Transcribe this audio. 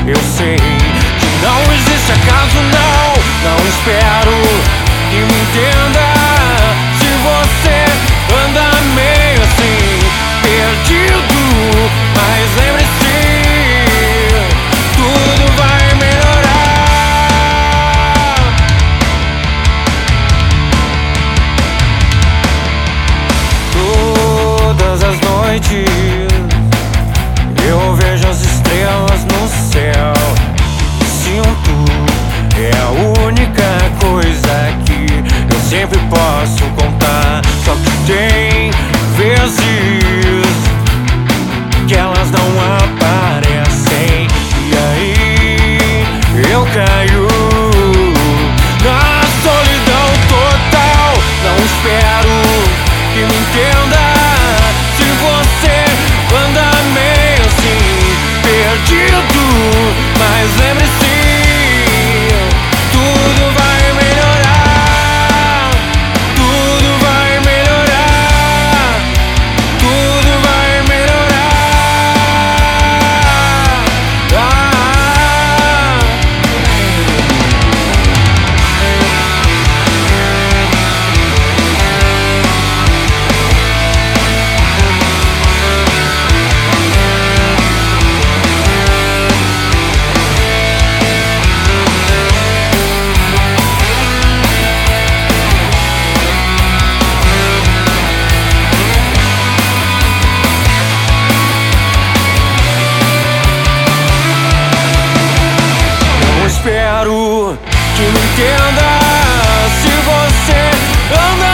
Eu sei que não existe acaso, não espero que me entenda. Se você anda meio assim, perdido, mas lembre-se, tudo vai melhorar. Todas as noites eu vejo as estrelas no céu. Sinto, é a única coisa que eu sempre posso contar. Só que tem vezes que elas não aparecem, e aí eu caio na solidão total. Não espero que me entenda. Se você anda meio assim, perdido, mas lembre-se, tudo vai melhorar. Tudo vai melhorar. Tudo vai melhorar. Espero que me entenda. Se você anda